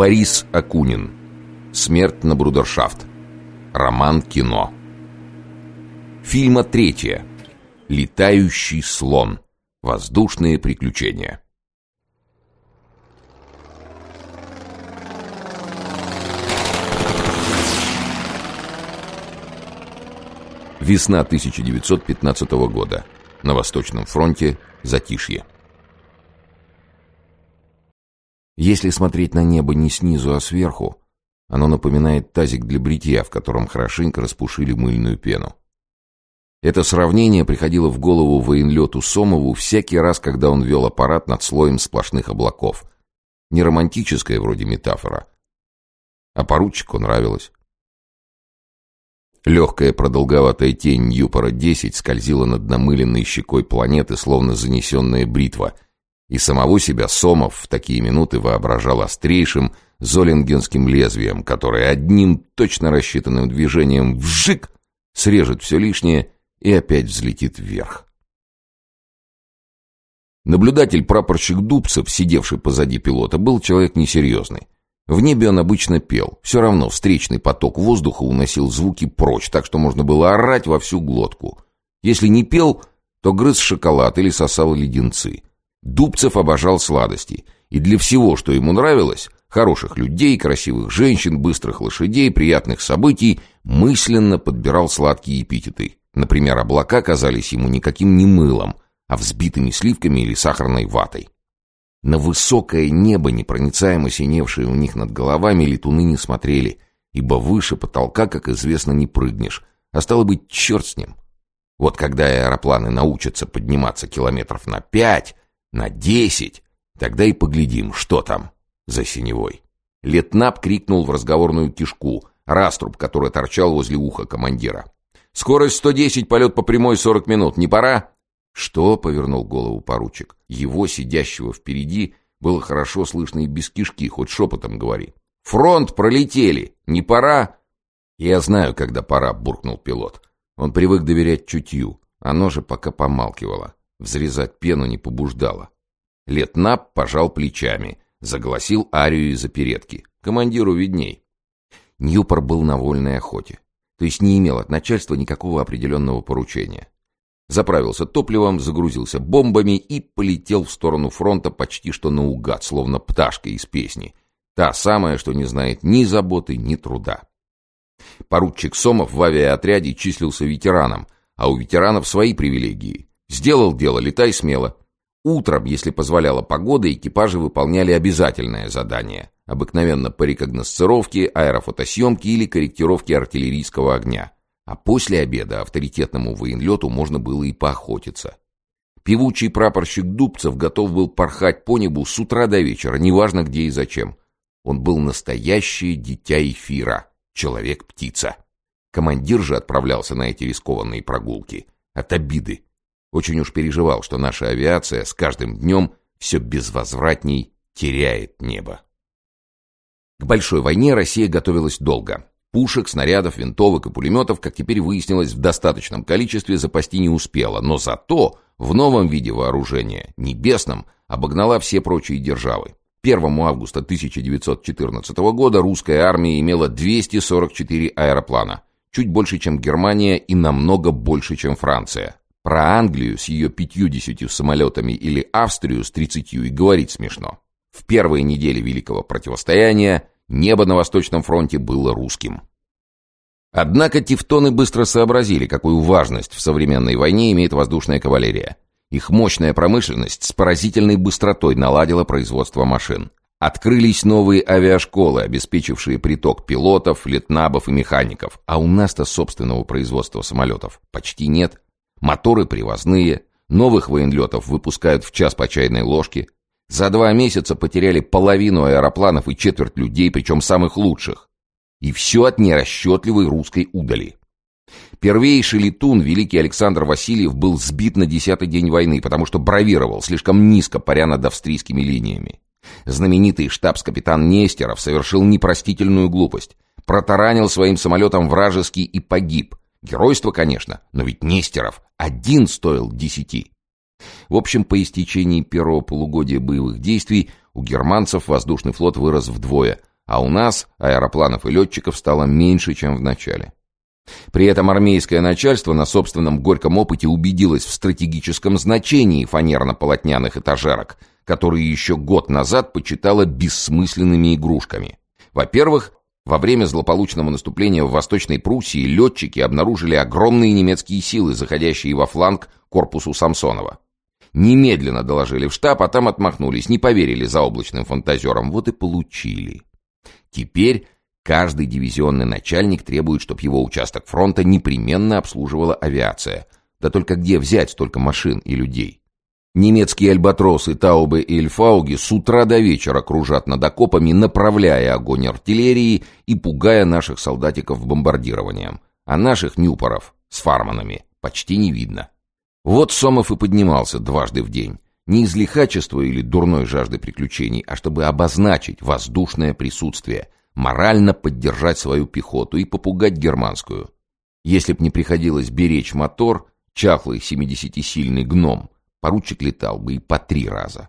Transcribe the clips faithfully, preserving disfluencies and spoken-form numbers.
Борис Акунин. Смерть на брудершафт. Роман кино. Фильма третье. Летающий слон. Воздушные приключения. Весна тысяча девятьсот пятнадцатого года. На Восточном фронте затишье. Если смотреть на небо не снизу, а сверху, оно напоминает тазик для бритья, в котором хорошенько распушили мыльную пену. Это сравнение приходило в голову военлету Сомову всякий раз, когда он вел аппарат над слоем сплошных облаков. Не романтическая вроде метафора, а поручику нравилось. Легкая продолговатая тень Ньюпора-десять скользила над намыленной щекой планеты, словно занесенная бритва, и самого себя Сомов в такие минуты воображал острейшим золингенским лезвием, которое одним точно рассчитанным движением вжик срежет все лишнее и опять взлетит вверх. Наблюдатель-прапорщик Дубцев, сидевший позади пилота, был человек несерьезный. В небе он обычно пел. Все равно встречный поток воздуха уносил звуки прочь, так что можно было орать во всю глотку. Если не пел, то грыз шоколад или сосал леденцы. Дубцев обожал сладости. И для всего, что ему нравилось, хороших людей, красивых женщин, быстрых лошадей, приятных событий, мысленно подбирал сладкие эпитеты. Например, облака казались ему никаким не мылом, а взбитыми сливками или сахарной ватой. На высокое небо, непроницаемо синевшее у них над головами, летуны не смотрели, ибо выше потолка, как известно, не прыгнешь, а стало быть, черт с ним. Вот когда аэропланы научатся подниматься километров на пять, на десять, тогда и поглядим, что там за синевой. Летнап крикнул в разговорную кишку, раструб, который торчал возле уха командира. «Скорость сто десять, полет по прямой сорок минут, не пора?» «Что?» — повернул голову поручик. Его, сидящего впереди, было хорошо слышно и без кишки, хоть шепотом говори. «Фронт пролетели! Не пора?» «Я знаю, когда пора», — буркнул пилот. Он привык доверять чутью, оно же пока помалкивало. Взрезать пену не побуждало. Летнап пожал плечами, загласил арию из оперетки. Командиру видней. Ньюпор был на вольной охоте, то есть не имел от начальства никакого определенного поручения. Заправился топливом, загрузился бомбами и полетел в сторону фронта почти что наугад, словно пташка из песни. Та самая, что не знает ни заботы, ни труда. Поручик Сомов в авиаотряде числился ветераном, а у ветеранов свои привилегии. Сделал дело, летай смело. Утром, если позволяла погода, экипажи выполняли обязательное задание, обыкновенно по рекогносцировке, аэрофотосъемке или корректировке артиллерийского огня. А после обеда авторитетному военлету можно было и поохотиться. Певучий прапорщик Дубцев готов был порхать по небу с утра до вечера, неважно где и зачем. Он был настоящее дитя эфира, человек-птица. Командир же отправлялся на эти рискованные прогулки от обиды. Очень уж переживал, что наша авиация с каждым днем все безвозвратней теряет небо. К большой войне Россия готовилась долго. Пушек, снарядов, винтовок и пулеметов, как теперь выяснилось, в достаточном количестве запасти не успела, но зато в новом виде вооружения, небесном, обогнала все прочие державы. первого августа тысяча девятьсот четырнадцатого года русская армия имела двести сорок четыре аэроплана, чуть больше, чем Германия, и намного больше, чем Франция. Про Англию с ее пятьюдесятью самолетами или Австрию с тридцатью и говорить смешно. В первые недели Великого противостояния небо на Восточном фронте было русским. Однако тевтоны быстро сообразили, какую важность в современной войне имеет воздушная кавалерия. Их мощная промышленность с поразительной быстротой наладила производство машин. Открылись новые авиашколы, обеспечившие приток пилотов, летнабов и механиков. А у нас-то собственного производства самолетов почти нет. Моторы привозные, новых военлетов выпускают в час по чайной ложке. За два месяца потеряли половину аэропланов и четверть людей, причем самых лучших. И все от нерасчетливой русской удали. Первейший летун, великий Александр Васильев, был сбит на десятый день войны, потому что бравировал, слишком низко паря над австрийскими линиями. Знаменитый штабс-капитан Нестеров совершил непростительную глупость. Протаранил своим самолетом вражеский и погиб. Геройство, конечно, но ведь Нестеров один стоил десяти. В общем, по истечении первого полугодия боевых действий у германцев воздушный флот вырос вдвое, а у нас, аэропланов и летчиков, стало меньше, чем в начале. При этом армейское начальство на собственном горьком опыте убедилось в стратегическом значении фанерно-полотняных этажерок, которые еще год назад почитало бессмысленными игрушками. Во-первых, во время злополучного наступления в Восточной Пруссии летчики обнаружили огромные немецкие силы, заходящие во фланг корпусу Самсонова. Немедленно доложили в штаб, а там отмахнулись, не поверили заоблачным фантазерам, вот и получили. Теперь каждый дивизионный начальник требует, чтобы его участок фронта непременно обслуживала авиация. Да только где взять столько машин и людей? Немецкие альбатросы, таубы и эльфауги с утра до вечера кружат над окопами, направляя огонь артиллерии и пугая наших солдатиков бомбардированием. А наших нюпоров с фарманами почти не видно. Вот Сомов и поднимался дважды в день. Не из лихачества или дурной жажды приключений, а чтобы обозначить воздушное присутствие, морально поддержать свою пехоту и попугать германскую. Если б не приходилось беречь мотор, чахлый семидесятисильный гном, поручик летал бы и по три раза.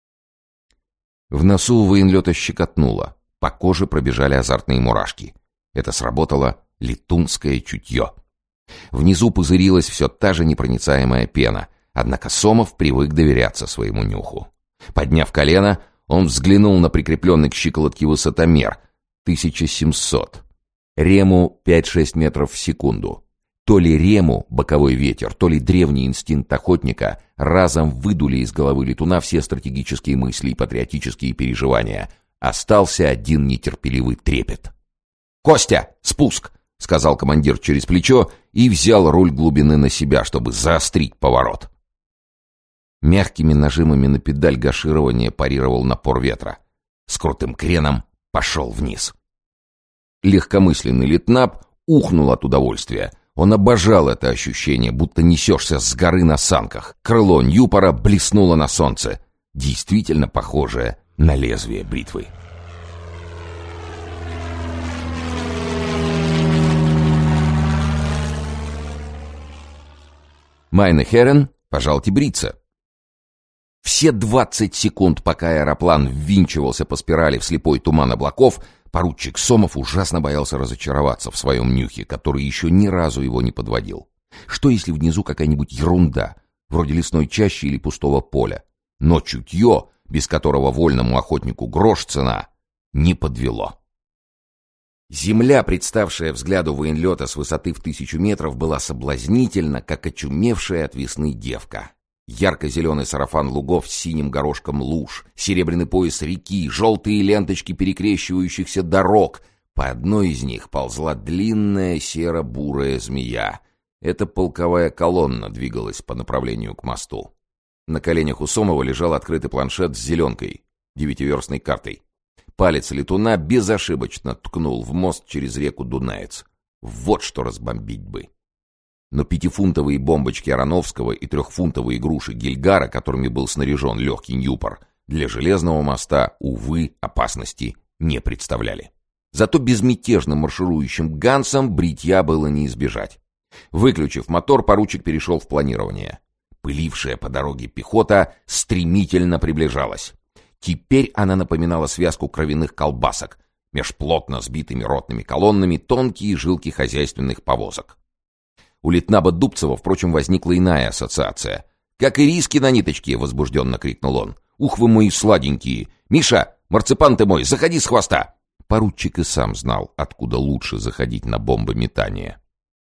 В носу у военлета щекотнуло, по коже пробежали азартные мурашки. Это сработало летунское чутье. Внизу пузырилась все та же непроницаемая пена, однако Сомов привык доверяться своему нюху. Подняв колено, он взглянул на прикрепленный к щиколотке высотомер — тысяча семьсот. Рему пять-шесть метров в секунду. То ли Рему, боковой ветер, то ли древний инстинкт охотника разом выдули из головы летуна все стратегические мысли и патриотические переживания. Остался один нетерпеливый трепет. «Костя, спуск!» — сказал командир через плечо и взял руль глубины на себя, чтобы заострить поворот. Мягкими нажимами на педаль гаширования парировал напор ветра. С крутым креном пошел вниз. Легкомысленный летнап ухнул от удовольствия. Он обожал это ощущение, будто несешься с горы на санках. Крыло Ньюпора блеснуло на солнце, действительно похожее на лезвие бритвы. «Майне Херен, пожалуйте бриться». Все двадцать секунд, пока аэроплан ввинчивался по спирали в слепой туман облаков, поручик Сомов ужасно боялся разочароваться в своем нюхе, который еще ни разу его не подводил. Что если внизу какая-нибудь ерунда, вроде лесной чащи или пустого поля? Но чутье, без которого вольному охотнику грош цена, не подвело. Земля, представшая взгляду военлета с высоты в тысячу метров, была соблазнительна, как очумевшая от весны девка. Ярко-зеленый сарафан лугов с синим горошком луж, серебряный пояс реки, желтые ленточки перекрещивающихся дорог. По одной из них ползла длинная серо-бурая змея. Эта полковая колонна двигалась по направлению к мосту. На коленях у Сомова лежал открытый планшет с зеленкой, девятиверстной картой. Палец летуна безошибочно ткнул в мост через реку Дунаец. Вот что разбомбить бы. Но пятифунтовые бомбочки Ароновского и трехфунтовые груши Гильгара, которыми был снаряжен легкий Ньюпор, для железного моста, увы, опасности не представляли. Зато безмятежным марширующим Гансом бритья было не избежать. Выключив мотор, поручик перешел в планирование. Пылившая по дороге пехота стремительно приближалась. Теперь она напоминала связку кровяных колбасок, меж плотно сбитыми ротными колоннами тонкие жилки хозяйственных повозок. У лейтнаба Дубцева, впрочем, возникла иная ассоциация. «Как и риски на ниточке!» — возбужденно крикнул он. «Ух вы мои сладенькие! Миша, марципан ты мой, заходи с хвоста!» Поручик и сам знал, откуда лучше заходить на бомбометание.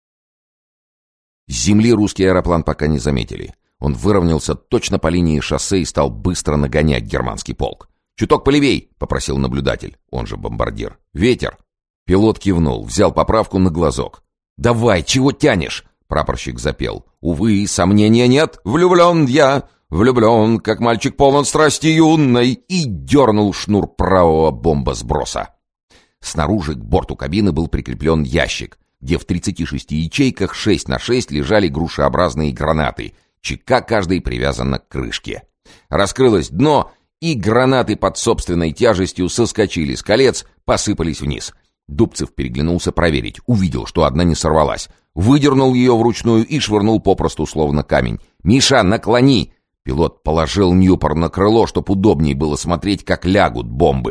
С земли русский аэроплан пока не заметили. Он выровнялся точно по линии шоссе и стал быстро нагонять германский полк. «Чуток полевей!» — попросил наблюдатель, он же бомбардир. «Ветер!» Пилот кивнул, взял поправку на глазок. «Давай, чего тянешь?» — прапорщик запел. «Увы, сомнения нет, влюблен я, влюблен, как мальчик полон страсти юной», и дернул шнур правого бомбосброса. Снаружи к борту кабины был прикреплен ящик, где в тридцати шести ячейках шесть на шесть лежали грушеобразные гранаты, чека каждой привязана к крышке. Раскрылось дно, и гранаты под собственной тяжестью соскочили с колец, посыпались вниз. Дубцев переглянулся проверить, увидел, что одна не сорвалась. Выдернул ее вручную и швырнул попросту, словно камень. «Миша, наклони!» Пилот положил Ньюпор на крыло, чтоб удобнее было смотреть, как лягут бомбы.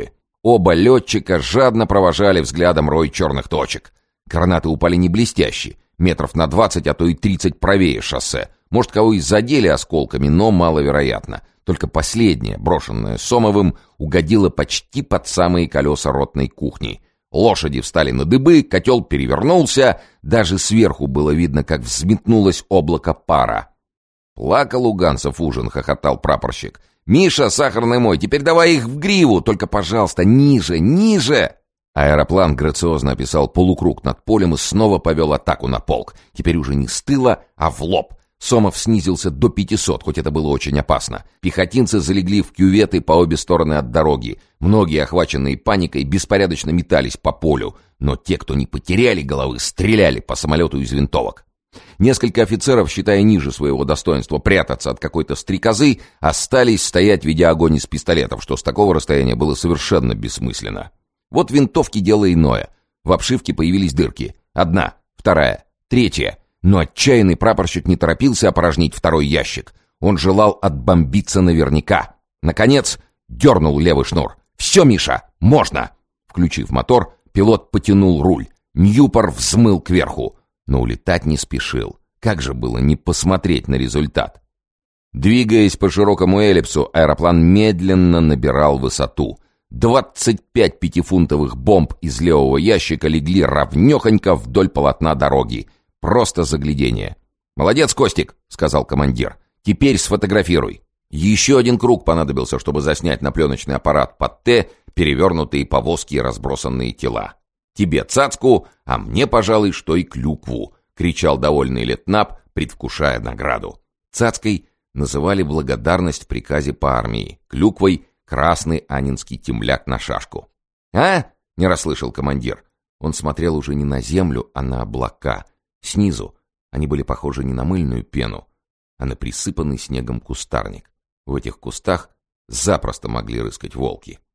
Оба летчика жадно провожали взглядом рой черных точек. Гранаты упали не блестящие, метров на двадцать, а то и тридцать правее шоссе. Может, кого и задели осколками, но маловероятно. Только последняя, брошенная Сомовым, угодила почти под самые колеса ротной кухни. Лошади встали на дыбы, котел перевернулся, даже сверху было видно, как взметнулось облако пара. «Плакал Уганцев ужин», — хохотал прапорщик. «Миша, сахарный мой, теперь давай их в гриву, только, пожалуйста, ниже, ниже!» Аэроплан грациозно описал полукруг над полем и снова повел атаку на полк. Теперь уже не с тыла, а в лоб. Сомов снизился до пятисот, хоть это было очень опасно. Пехотинцы залегли в кюветы по обе стороны от дороги. Многие, охваченные паникой, беспорядочно метались по полю. Но те, кто не потеряли головы, стреляли по самолету из винтовок. Несколько офицеров, считая ниже своего достоинства прятаться от какой-то стрекозы, остались стоять, ведя огонь из пистолетов, что с такого расстояния было совершенно бессмысленно. Вот винтовки — дело иное. В обшивке появились дырки. Одна, вторая, третья. Но отчаянный прапорщик не торопился опорожнить второй ящик. Он желал отбомбиться наверняка. Наконец, дернул левый шнур. «Все, Миша, можно!» Включив мотор, пилот потянул руль. Ньюпор взмыл кверху, но улетать не спешил. Как же было не посмотреть на результат? Двигаясь по широкому эллипсу, аэроплан медленно набирал высоту. Двадцать пять пятифунтовых бомб из левого ящика легли ровнёхонько вдоль полотна дороги. Просто заглядение. «Молодец, Костик», — сказал командир. «Теперь сфотографируй». Еще один круг понадобился, чтобы заснять на пленочный аппарат под «Т» перевернутые повозки и разбросанные тела. «Тебе цацку, а мне, пожалуй, что и клюкву», — кричал довольный Летнап, предвкушая награду. Цацкой называли благодарность в приказе по армии, клюквой — красный аннинский темляк на шашку. «А?» — не расслышал командир. Он смотрел уже не на землю, а на облака. Снизу они были похожи не на мыльную пену, а на присыпанный снегом кустарник. В этих кустах запросто могли рыскать волки.